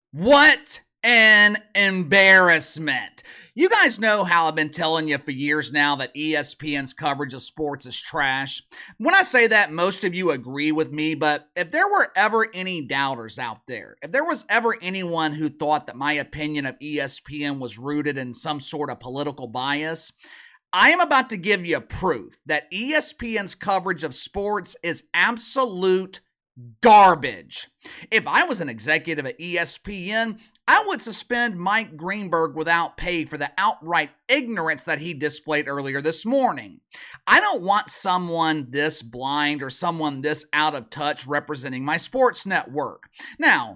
What an embarrassment. You guys know how I've been telling you for years now that ESPN's coverage of sports is trash. When I say that, most of you agree with me, but if there were ever any doubters out there, if there was ever anyone who thought that my opinion of ESPN was rooted in some sort of political bias, I am about to give you proof that ESPN's coverage of sports is absolute garbage. If I was an executive at ESPN, I would suspend Mike Greenberg without pay for the outright ignorance that he displayed earlier this morning. I don't want someone this blind or someone this out of touch representing my sports network. Now,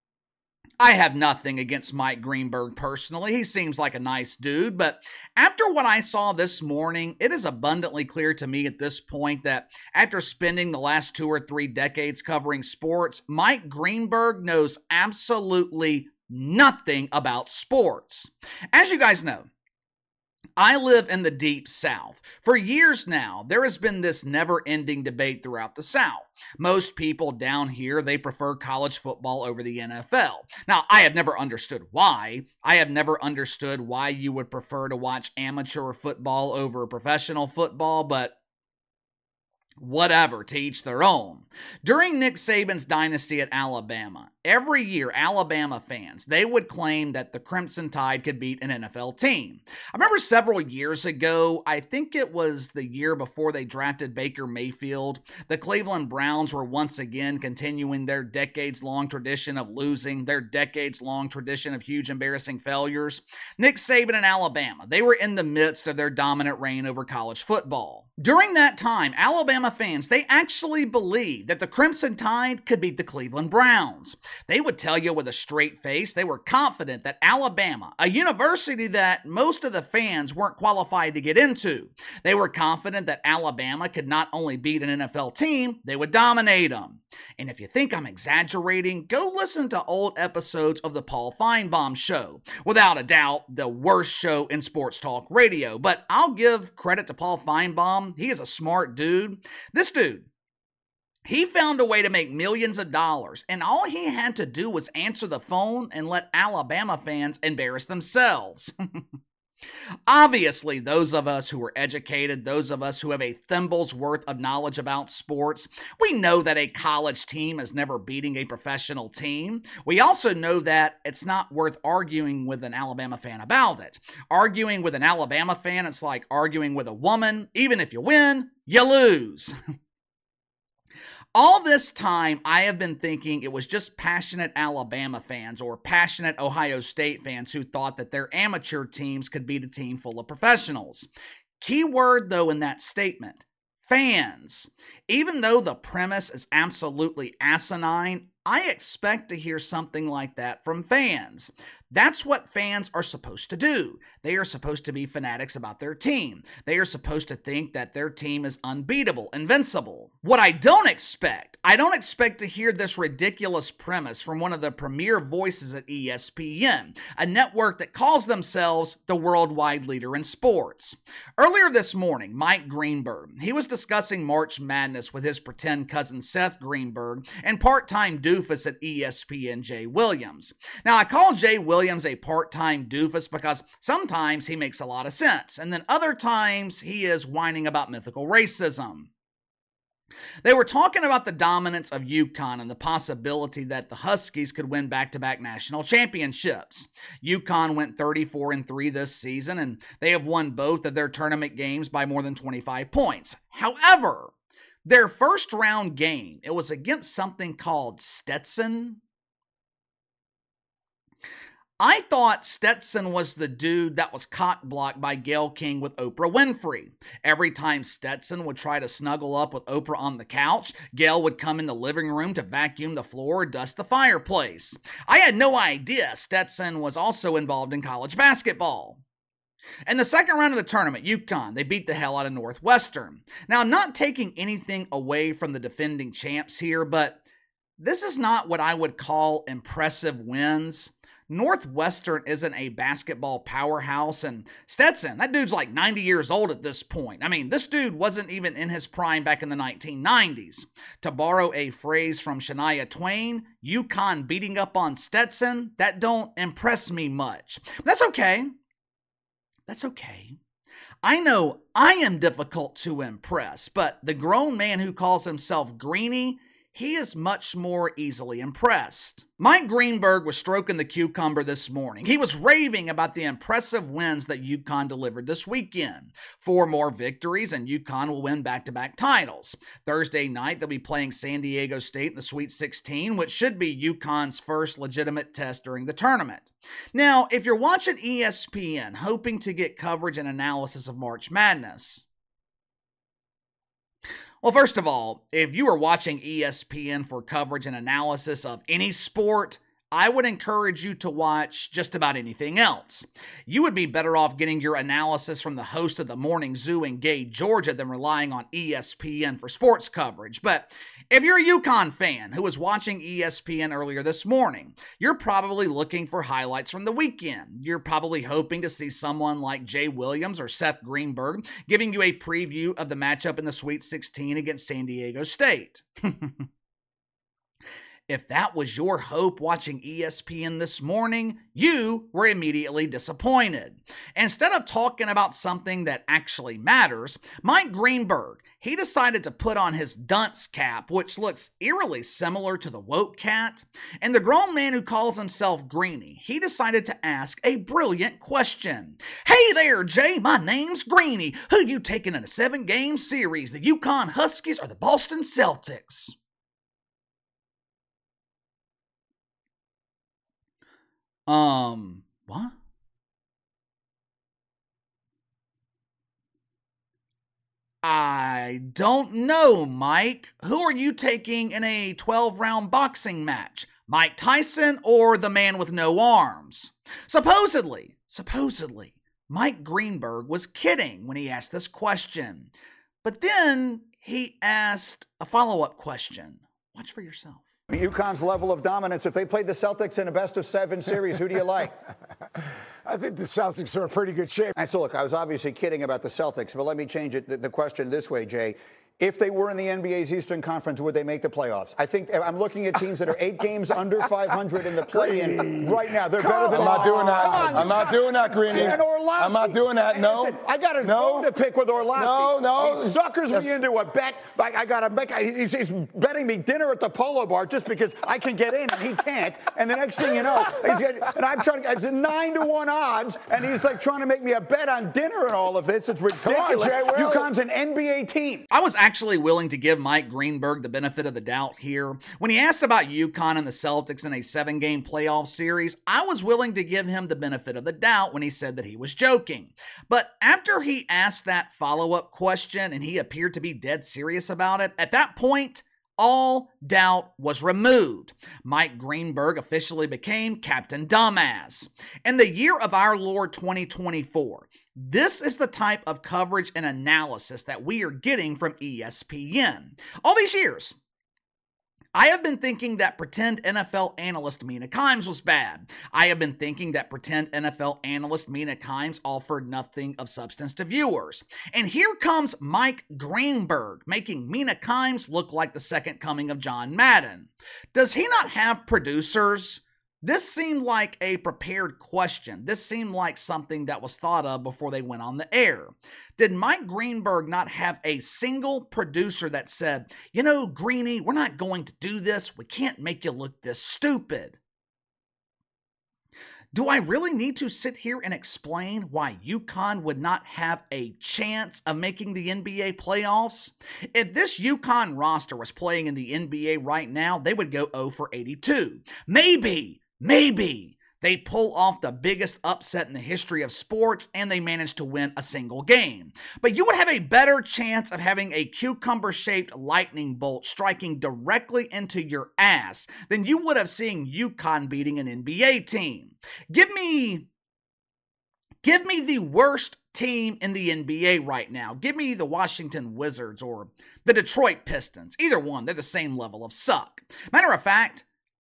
I have nothing against Mike Greenberg personally. He seems like a nice dude, but after what I saw this morning, it is abundantly clear to me at this point that after spending the last 2 or 3 decades covering sports, Mike Greenberg knows absolutely nothing about sports. As you guys know, I live in the deep South. For years now, there has been this never-ending debate throughout the South. Most people down here, they prefer college football over the NFL. Now, I have never understood why. I have never understood why you would prefer to watch amateur football over professional football, but whatever, to each their own. During Nick Saban's dynasty at Alabama, every year Alabama fans, they would claim that the Crimson Tide could beat an NFL team. I remember several years ago, I think it was the year before they drafted Baker Mayfield, the Cleveland Browns were once again continuing their decades-long tradition of losing, their decades-long tradition of huge embarrassing failures. Nick Saban and Alabama, they were in the midst of their dominant reign over college football. During that time, Alabama fans, they actually believed that the Crimson Tide could beat the Cleveland Browns. They would tell you with a straight face they were confident that Alabama, a university that most of the fans weren't qualified to get into, they were confident that Alabama could not only beat an NFL team, they would dominate them. And if you think I'm exaggerating, go listen to old episodes of the Paul Feinbaum Show. Without a doubt, the worst show in sports talk radio. But I'll give credit to Paul Feinbaum. He is a smart dude. This dude, he found a way to make millions of dollars, and all he had to do was answer the phone and let Alabama fans embarrass themselves. Obviously, those of us who are educated, those of us who have a thimble's worth of knowledge about sports, we know that a college team is never beating a professional team. We also know that it's not worth arguing with an Alabama fan about it. Arguing with an Alabama fan, it's like arguing with a woman. Even if you win, you lose. All this time, I have been thinking it was just passionate Alabama fans or passionate Ohio State fans who thought that their amateur teams could beat a team full of professionals. Key word, though, in that statement, fans. Even though the premise is absolutely asinine, I expect to hear something like that from fans. That's what fans are supposed to do. They are supposed to be fanatics about their team. They are supposed to think that their team is unbeatable, invincible. What I don't expect to hear this ridiculous premise from one of the premier voices at ESPN, a network that calls themselves the worldwide leader in sports. Earlier this morning, Mike Greenberg, he was discussing March Madness with his pretend cousin Seth Greenberg and part-time doofus at ESPN, Jay Williams. Now, I call Jay Williams a part-time doofus because sometimes he makes a lot of sense, and then other times he is whining about mythical racism. They were talking about the dominance of UConn and the possibility that the Huskies could win back-to-back national championships. UConn went 34-3 this season, and they have won both of their tournament games by more than 25 points. However, their first round game, it was against something called Stetson. I thought Stetson was the dude that was cock-blocked by Gayle King with Oprah Winfrey. Every time Stetson would try to snuggle up with Oprah on the couch, Gayle would come in the living room to vacuum the floor or dust the fireplace. I had no idea Stetson was also involved in college basketball. In the second round of the tournament, UConn, they beat the hell out of Northwestern. Now, I'm not taking anything away from the defending champs here, but this is not what I would call impressive wins. Northwestern isn't a basketball powerhouse, and Stetson, that dude's like 90 years old at this point. I mean, this dude wasn't even in his prime back in the 1990s. To borrow a phrase from Shania Twain, UConn beating up on Stetson, that don't impress me much. But that's okay. That's okay. I know I am difficult to impress, but the grown man who calls himself Greeny, he is much more easily impressed. Mike Greenberg was stroking the cucumber this morning. He was raving about the impressive wins that UConn delivered this weekend. 4 more victories and UConn will win back-to-back titles. Thursday night, they'll be playing San Diego State in the Sweet 16, which should be UConn's first legitimate test during the tournament. Now, if you're watching ESPN hoping to get coverage and analysis of March Madness, well, first of all, if you are watching ESPN for coverage and analysis of any sport, I would encourage you to watch just about anything else. You would be better off getting your analysis from the host of the Morning Zoo in Gay, Georgia than relying on ESPN for sports coverage. But if you're a UConn fan who was watching ESPN earlier this morning, you're probably looking for highlights from the weekend. You're probably hoping to see someone like Jay Williams or Seth Greenberg giving you a preview of the matchup in the Sweet 16 against San Diego State. If that was your hope watching ESPN this morning, you were immediately disappointed. Instead of talking about something that actually matters, Mike Greenberg, he decided to put on his dunce cap, which looks eerily similar to the woke cat, and the grown man who calls himself Greeny, he decided to ask a brilliant question. Hey there, Jay, my name's Greeny. Who you taking in a 7-game series, the UConn Huskies or the Boston Celtics? What? I don't know, Mike. Who are you taking in a 12-round boxing match? Mike Tyson or the man with no arms? Supposedly, Mike Greenberg was kidding when he asked this question. But then he asked a follow-up question. Watch for yourself. UConn's level of dominance. If they played the Celtics in a best-of-7 series, who do you like? I think the Celtics are in pretty good shape. And so, look, I was obviously kidding about the Celtics, but let me change it, the question this way, Jay. If they were in the NBA's Eastern Conference, would they make the playoffs? I think I'm looking at teams that are 8 games under 500 in the play-in right now. They're better than. I'm not doing that. I'm not doing that, Greeny. And Orlovsky. I'm not doing that. No. Listen, I got a vote to pick with Orlovsky. No. He suckers me into a bet. I got to make. He's betting me dinner at the Polo Bar just because I can get in and he can't. And the next thing you know, and I'm trying to. It's 9-1 odds, and he's like trying to make me a bet on dinner and all of this. It's ridiculous. Jay, UConn's an NBA team. I was actually willing to give Mike Greenberg the benefit of the doubt here. When he asked about UConn and the Celtics in a 7-game playoff series, I was willing to give him the benefit of the doubt when he said that he was joking. But after he asked that follow-up question and he appeared to be dead serious about it, at that point, all doubt was removed. Mike Greenberg officially became Captain Dumbass. In the year of our Lord 2024, this is the type of coverage and analysis that we are getting from ESPN. All these years, I have been thinking that pretend NFL analyst Mina Kimes was bad. I have been thinking that pretend NFL analyst Mina Kimes offered nothing of substance to viewers. And here comes Mike Greenberg, making Mina Kimes look like the second coming of John Madden. Does he not have producers? This seemed like a prepared question. This seemed like something that was thought of before they went on the air. Did Mike Greenberg not have a single producer that said, you know, Greeny, we're not going to do this. We can't make you look this stupid? Do I really need to sit here and explain why UConn would not have a chance of making the NBA playoffs? If this UConn roster was playing in the NBA right now, they would go 0 for 82. Maybe they pull off the biggest upset in the history of sports and they manage to win a single game. But you would have a better chance of having a cucumber-shaped lightning bolt striking directly into your ass than you would have seen UConn beating an NBA team. Give me the worst team in the NBA right now. Give me the Washington Wizards or the Detroit Pistons. Either one, they're the same level of suck. Matter of fact,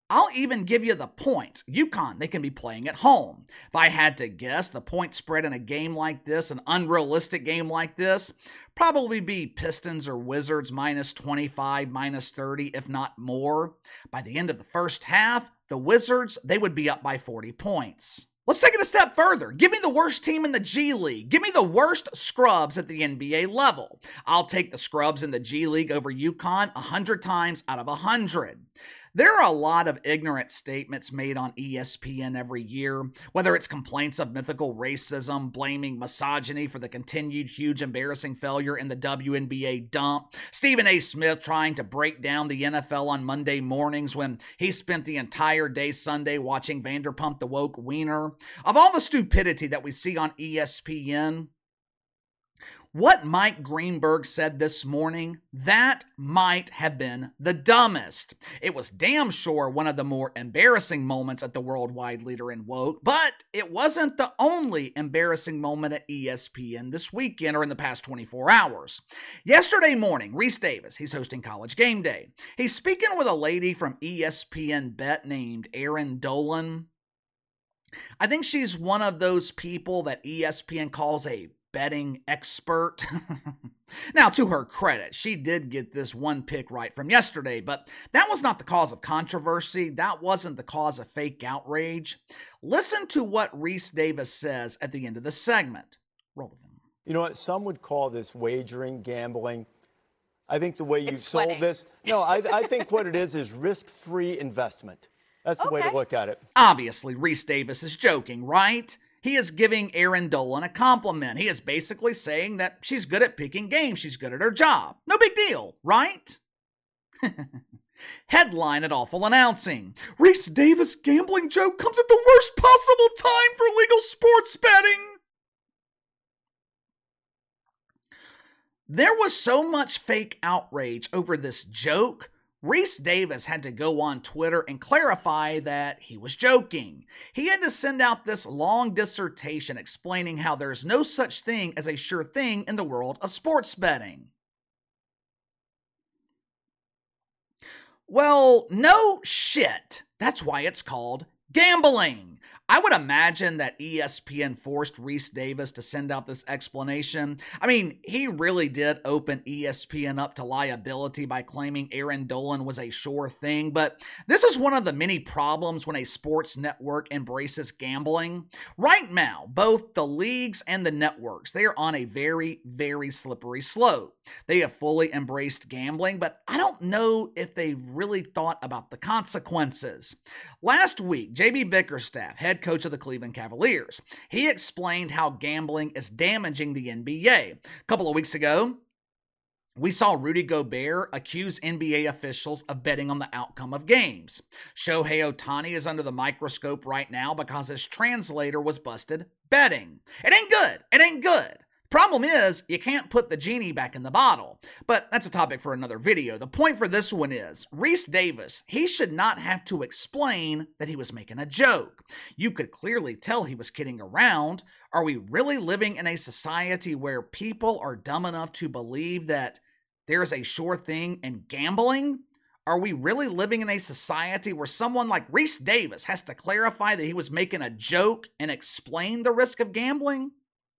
I'll even give you the points. UConn, they can be playing at home. If I had to guess, the point spread in a game like this, an unrealistic game like this, probably be Pistons or Wizards minus 25, minus 30, if not more. By the end of the first half, the Wizards, they would be up by 40 points. Let's take it a step further. Give me the worst team in the G League. Give me the worst scrubs at the NBA level. I'll take the scrubs in the G League over UConn 100 times out of 100. There are a lot of ignorant statements made on ESPN every year, whether it's complaints of mythical racism, blaming misogyny for the continued huge embarrassing failure in the WNBA dump, Stephen A. Smith trying to break down the NFL on Monday mornings when he spent the entire day Sunday watching Vanderpump the Woke Wiener. Of all the stupidity that we see on ESPN, what Mike Greenberg said this morning, that might have been the dumbest. It was damn sure one of the more embarrassing moments at the worldwide leader in woke, but it wasn't the only embarrassing moment at ESPN this weekend or in the past 24 hours. Yesterday morning, Reese Davis, he's hosting College Game Day. He's speaking with a lady from ESPN Bet named Erin Dolan. I think she's one of those people that ESPN calls a betting expert. Now, to her credit, she did get this one pick right from yesterday, but that was not the cause of controversy. That wasn't the cause of fake outrage. Listen to what Reese Davis says at the end of the segment. Roll the film. You know what? Some would call this wagering, gambling. I think the way you've sold this, I think what it is risk-free investment. That's the way to look at it. Obviously, Reese Davis is joking, right? He is giving Erin Dolan a compliment. He is basically saying that she's good at picking games. She's good at her job. No big deal, right? Headline at Awful Announcing. Reese Davis gambling joke comes at the worst possible time for legal sports betting. There was so much fake outrage over this joke, Reese Davis had to go on Twitter and clarify that he was joking. He had to send out this long dissertation explaining how there's no such thing as a sure thing in the world of sports betting. Well, no shit. That's why it's called gambling. I would imagine that ESPN forced Reese Davis to send out this explanation. I mean, he really did open ESPN up to liability by claiming Erin Dolan was a sure thing, but this is one of the many problems when a sports network embraces gambling. Right now, both the leagues and the networks, they are on a very, very slippery slope. They have fully embraced gambling, but I don't know if they've really thought about the consequences. Last week, JB Bickerstaff, head coach of the Cleveland Cavaliers, he explained how gambling is damaging the NBA. A couple of weeks ago, we saw Rudy Gobert accuse NBA officials of betting on the outcome of games. Shohei Ohtani is under the microscope right now because his translator was busted betting. It ain't good. It ain't good. Problem is, you can't put the genie back in the bottle. But that's a topic for another video. The point for this one is, Reese Davis, he should not have to explain that he was making a joke. You could clearly tell he was kidding around. Are we really living in a society where people are dumb enough to believe that there is a sure thing in gambling? Are we really living in a society where someone like Reese Davis has to clarify that he was making a joke and explain the risk of gambling?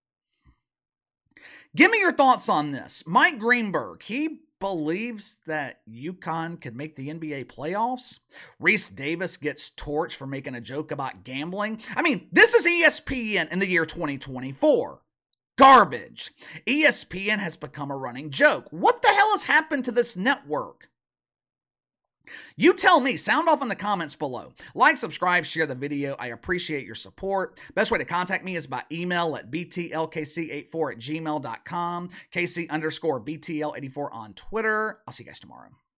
Give me your thoughts on this. Mike Greenberg, he believes that UConn could make the NBA playoffs. Reese Davis gets torched for making a joke about gambling. I mean, this is ESPN in the year 2024. Garbage. ESPN has become a running joke. What the hell has happened to this network? You tell me. Sound off in the comments below. Like, subscribe, share the video. I appreciate your support. Best way to contact me is by email at btlkc84@gmail.com, KC_BTL84 on Twitter. I'll see you guys tomorrow.